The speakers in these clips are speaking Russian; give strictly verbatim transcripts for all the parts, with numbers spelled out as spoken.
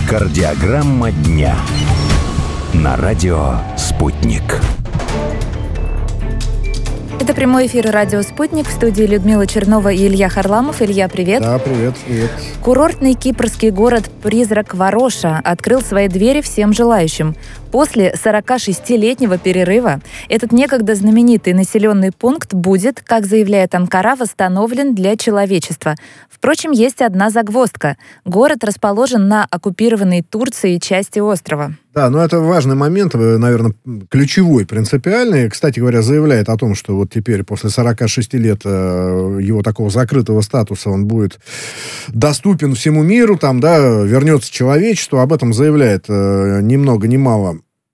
Кардиограмма дня на радио «Спутник». Это прямой эфир «Радио Спутник». В студии Людмила Чернова и Илья Харламов. Илья, привет. Да, привет, привет. Курортный кипрский город-призрак Вароша открыл свои двери всем желающим. После сорокашестилетнего перерыва этот некогда знаменитый населенный пункт будет, как заявляет Анкара, восстановлен для человечества. Впрочем, есть одна загвоздка. Город расположен на оккупированной Турцией части острова. Да, но это важный момент, наверное, ключевой, принципиальный. Кстати говоря, заявляет о том, что вот теперь после сорока шести лет его такого закрытого статуса он будет доступен всему миру, там, да, вернется человечеству. Об этом заявляет ни много ни мало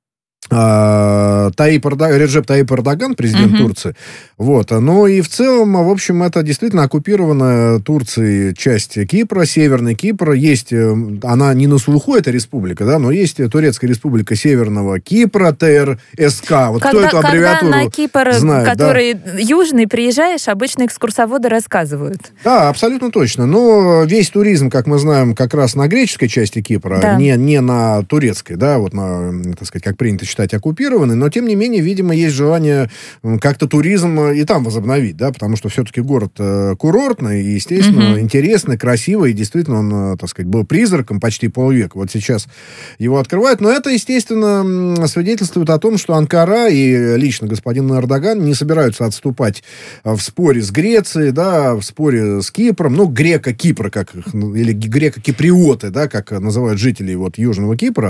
Таип Эрдоган, Реджеп Таип Эрдоган, президент uh-huh. Турции. Вот. Ну и в целом, в общем, это действительно оккупированная Турцией часть Кипра, Северный Кипр. Есть, она не на слуху, эта республика, да, но есть Турецкая республика Северного Кипра, ТРСК. Вот когда, кто эту аббревиатуру когда на Кипр, знает, который да? южный, приезжаешь, обычно экскурсоводы рассказывают. Да, абсолютно точно. Но весь туризм, как мы знаем, как раз на греческой части Кипра, да. не, не на турецкой, да, вот на, так сказать, как принято считать, оккупированы, но, тем не менее, видимо, есть желание как-то туризм и там возобновить, да, потому что все-таки город э, курортный, и, естественно, mm-hmm. интересный, красивый, и действительно он, э, так сказать, был призраком почти полвека. Вот сейчас его открывают, но это, естественно, свидетельствует о том, что Анкара и лично господин Эрдоган не собираются отступать в споре с Грецией, да, в споре с Кипром, ну, греко-Кипра, как, или греко-киприоты, да, как называют жители вот Южного Кипра,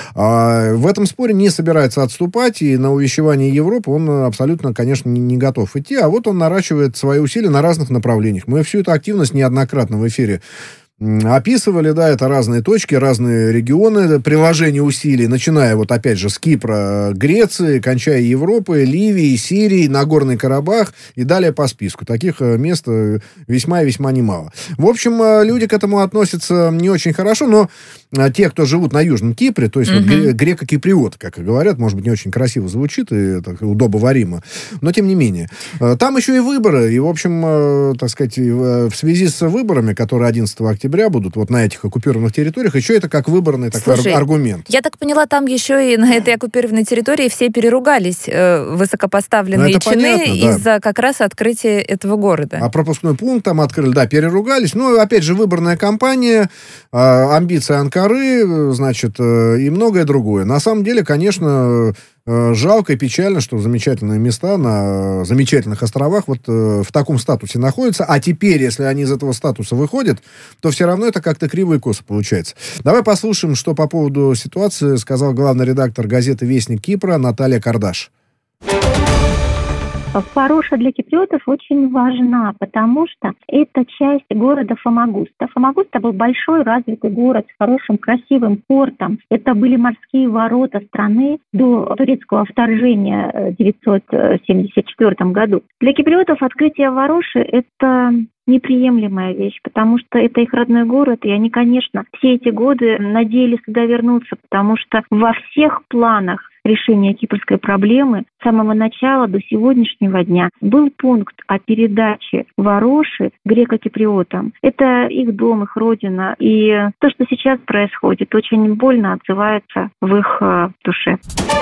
а в этом споре не собираются отступать, и на увещевание Европы он абсолютно, конечно, не, не готов идти, а вот он наращивает свои усилия на разных направлениях. Мы всю эту активность неоднократно в эфире описывали, да, это разные точки, разные регионы, приложение усилий, начиная вот опять же с Кипра, Греции, кончая Европой, Ливией, Сирией, Нагорный Карабах и далее по списку. Таких мест весьма и весьма немало. В общем, люди к этому относятся не очень хорошо, но те, кто живут на Южном Кипре, то есть uh-huh. вот греко-киприоты, как и говорят, может быть, не очень красиво звучит и так, удобоваримо, но тем не менее. Там еще и выборы, и, в общем, так сказать, в связи с выборами, которые одиннадцатого октября будут вот на этих оккупированных территориях, еще это как выборный такой Слушай, аргумент. Я так поняла, там еще и на этой оккупированной территории все переругались, э, высокопоставленные чины, понятно, да. из-за как раз открытия этого города. А пропускной пункт там открыли, да, переругались. Ну, опять же, выборная кампания, э, амбиции Анкары, значит, э, и многое другое. На самом деле, конечно, э, жалко и печально, что замечательные места на замечательных островах вот э, в таком статусе находятся. А теперь, если они из этого статуса выходят, то все равно это как-то криво и косо получается. Давай послушаем, что по поводу ситуации сказал главный редактор газеты «Вестник Кипра» Наталья Кардаш. Вароша для киприотов очень важна, потому что это часть города Фамагуста. Фамагуста был большой развитый город с хорошим красивым портом. Это были морские ворота страны до турецкого вторжения в девятьсот семьдесят четвёртом году. Для киприотов открытие Вароши – это неприемлемая вещь, потому что это их родной город, и они, конечно, все эти годы надеялись туда вернуться, потому что во всех планах решения кипрской проблемы с самого начала до сегодняшнего дня был пункт о передаче Вароши греко-киприотам. Это их дом, их родина, и то, что сейчас происходит, очень больно отзывается в их э, душе.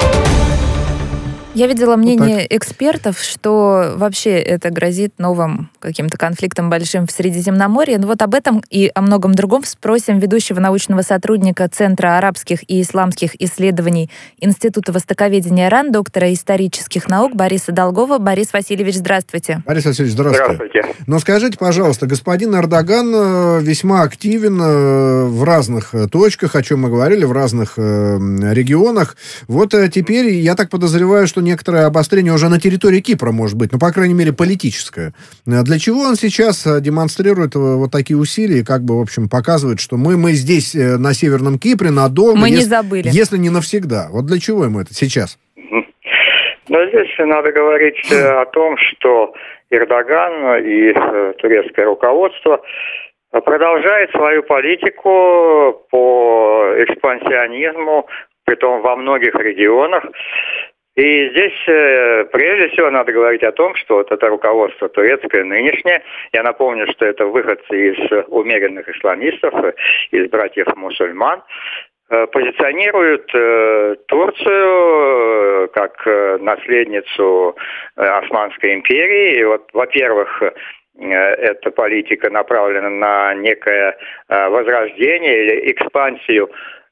Я видела мнение вот экспертов, что вообще это грозит новым каким-то конфликтом большим в Средиземноморье. Но вот об этом и о многом другом спросим ведущего научного сотрудника Центра арабских и исламских исследований Института востоковедения РАН, доктора исторических наук Бориса Долгова. Борис Васильевич, здравствуйте. Борис Васильевич, здравствуйте. Здравствуйте. Но скажите, пожалуйста, господин Эрдоган весьма активен в разных точках, о чем мы говорили, в разных регионах. Вот теперь, я так подозреваю, что некоторое обострение уже на территории Кипра может быть, ну, по крайней мере, политическое. Для чего он сейчас демонстрирует вот такие усилия, как бы, в общем, показывает, что мы, мы здесь, на Северном Кипре, надолго, мы если, не забыли. Если не навсегда. Вот для чего ему это сейчас? Но здесь надо говорить о том, что Эрдоган и турецкое руководство продолжает свою политику по экспансионизму, притом во многих регионах. И здесь э, прежде всего надо говорить о том, что вот это руководство турецкое нынешнее, я напомню, что это выходцы из умеренных исламистов, из братьев-мусульман, э, позиционируют э, Турцию э, как э, наследницу э, Османской империи. И вот, во-первых, эта политика направлена на некое э, возрождение или экспансию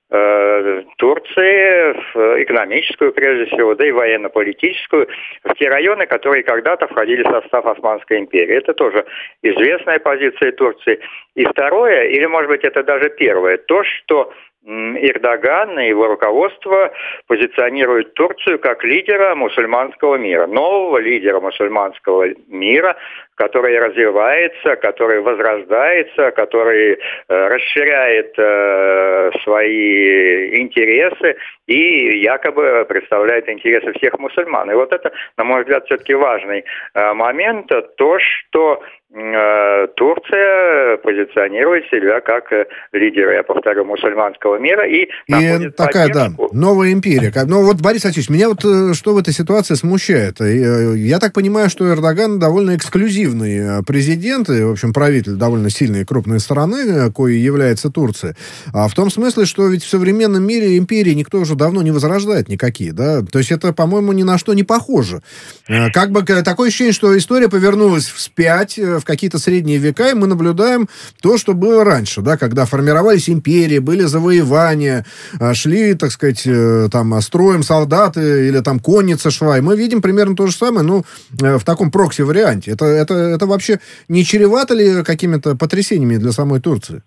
Турции, экономическую прежде всего, да и военно-политическую, в те районы, которые когда-то входили в состав Османской империи. Это тоже известная позиция Турции. И второе, или может быть это даже первое, то, что Эрдоган и его руководство позиционируют Турцию как лидера мусульманского мира, нового лидера мусульманского мира, который развивается, который возрождается, который э, расширяет э, свои интересы и якобы представляет интересы всех мусульман. И вот это, на мой взгляд, все-таки важный э, момент, то, что э, Турция позиционирует себя как э, лидер, я повторю, мусульманского мира и, и такая, поддержку. Да, новая империя. Ну вот, Борис Васильевич, меня вот что в этой ситуации смущает? Я так понимаю, что Эрдоган довольно эксклюзивный президент и, в общем, правитель довольно сильной и крупной страны, коей является Турция. А в том смысле, что ведь в современном мире империи никто уже давно не возрождает никакие, да? То есть это, по-моему, ни на что не похоже. Как бы такое ощущение, что история повернулась вспять в какие-то средние века, и мы наблюдаем то, что было раньше, да, когда формировались империи, были завоевания, шли, так сказать, там, строем солдаты или там конница шла, и мы видим примерно то же самое, ну, в таком прокси-варианте. Это, это, это вообще не чревато ли какими-то потрясениями для самой Турции?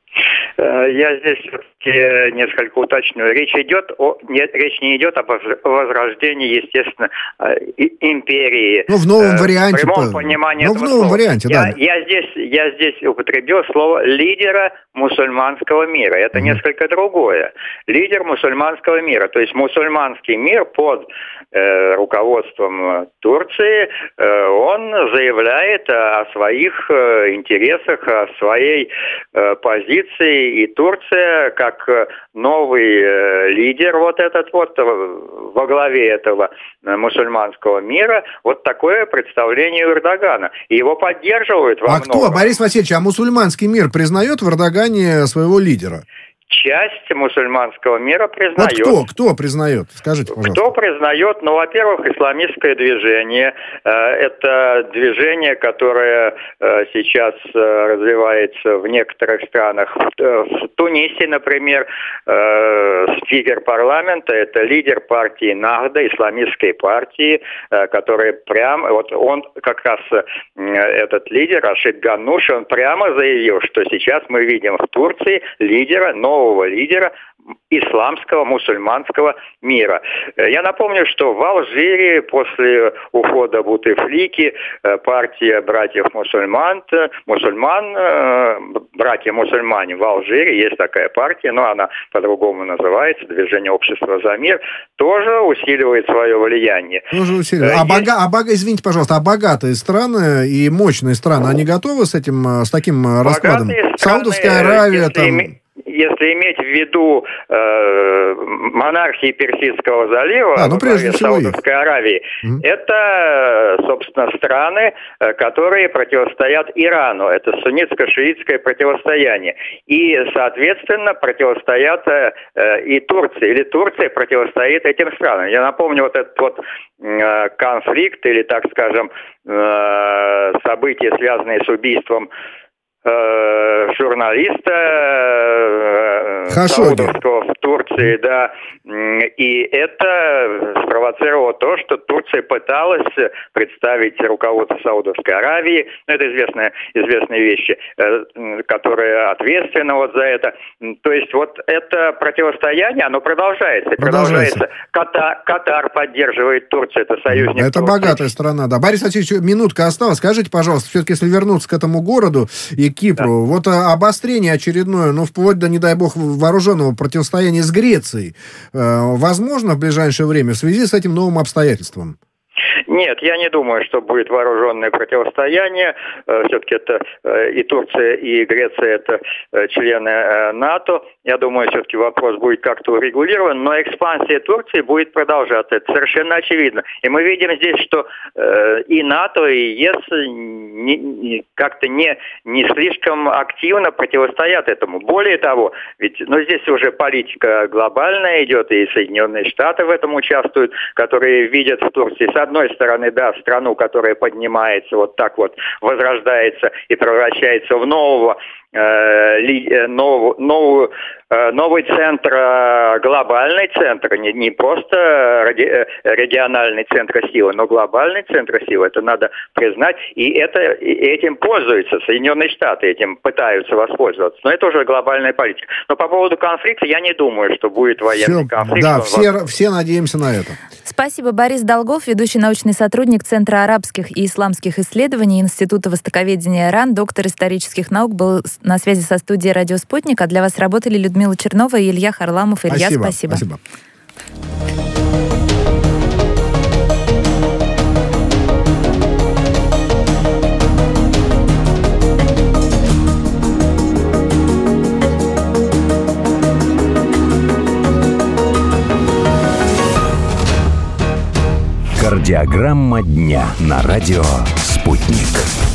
Я здесь все-таки несколько уточню. Речь идет о, нет, речь не идет об возрождении, естественно, империи. Ну, в новом варианте. В прямом понимании ну, этого в новом слова. варианте, я, да. Я здесь, я здесь употребил слово лидера мусульманского мира. Это mm-hmm. несколько другое. Лидер мусульманского мира. То есть мусульманский мир под э, руководством Турции, э, он заявляет о своих э, интересах, о своей э, позиции. И Турция, как новый э, лидер вот этот вот, во главе этого э, мусульманского мира, вот такое представление у Эрдогана. И его поддерживают во а многом. кто, Борис Васильевич, а мусульманский мир признает в Эрдогане своего лидера? Часть мусульманского мира признает. Вот кто? Кто признает? Скажите, пожалуйста. Кто признает? Ну, во-первых, исламистское движение. Это движение, которое сейчас развивается в некоторых странах. В Тунисе, например, спикер парламента – это лидер партии Нахда, исламистской партии, которая прямо, вот он как раз, этот лидер, Рашид Ганнуш, он прямо заявил, что сейчас мы видим в Турции лидера, нового лидера исламского, мусульманского мира. Я напомню, что в Алжире после ухода Бутефлики партия братьев-мусульман, мусульман, братья-мусульмане в Алжире, есть такая партия, но она по-другому называется, Движение общества за мир, тоже усиливает свое влияние. Тоже усиливает. А, бога, а бога, извините, пожалуйста, а богатые страны и мощные страны, они готовы с этим, с таким раскладом? Страны, Саудовская Аравия, там... Име... Если иметь в виду э, монархии Персидского залива, а, ну, прежде всего Саудовской их. Аравии, mm-hmm. это, собственно, страны, которые противостоят Ирану. Это суннитско-шиитское противостояние. И, соответственно, противостоят э, и Турции. Или Турция противостоит этим странам. Я напомню, вот этот вот э, конфликт, или, так скажем, э, события, связанные с убийством журналиста саудовского в Турции, да, и это спровоцировало то, что Турция пыталась представить руководство Саудовской Аравии, это известные, известные вещи, которые ответственны вот за это. То есть вот это противостояние, оно продолжается. Продолжается. продолжается. Катар, Катар поддерживает Турцию, это союзник Это Турции. Богатая страна, да. Борис Васильевич, минутка осталась. Скажите, пожалуйста, все-таки, если вернуться к этому городу и Кипру. Да. Вот а, обострение очередное, ну, вплоть до, не дай бог, вооруженного противостояния с Грецией, э, возможно в ближайшее время в связи с этим новым обстоятельством? Нет, я не думаю, что будет вооруженное противостояние. Все-таки это и Турция, и Греция – это члены НАТО. Я думаю, все-таки вопрос будет как-то урегулирован, но экспансия Турции будет продолжаться. Это совершенно очевидно. И мы видим здесь, что и НАТО, и ЕС не, как-то не, не слишком активно противостоят этому. Более того, ведь ну, здесь уже политика глобальная идет, и Соединенные Штаты в этом участвуют, которые видят в Турции, с одной стороны, да, страну, которая поднимается, вот так вот возрождается и превращается в нового, э, нового, новую, э, новый центр, э, глобальный центр, не, не просто ради, региональный центр силы, но глобальный центр силы. Это надо признать. И это, и этим пользуются Соединенные Штаты, этим пытаются воспользоваться. Но это уже глобальная политика. Но по поводу конфликта я не думаю, что будет военный все, конфликт. Да, все, все надеемся на это. Спасибо. Борис Долгов, ведущий научный сотрудник Центра арабских и исламских исследований Института востоковедения РАН, доктор исторических наук, был на связи со студией «Радио Спутник». А для вас работали Людмила Чернова и Илья Харламов. Илья, спасибо. Спасибо. Кардиограмма дня на радио «Спутник».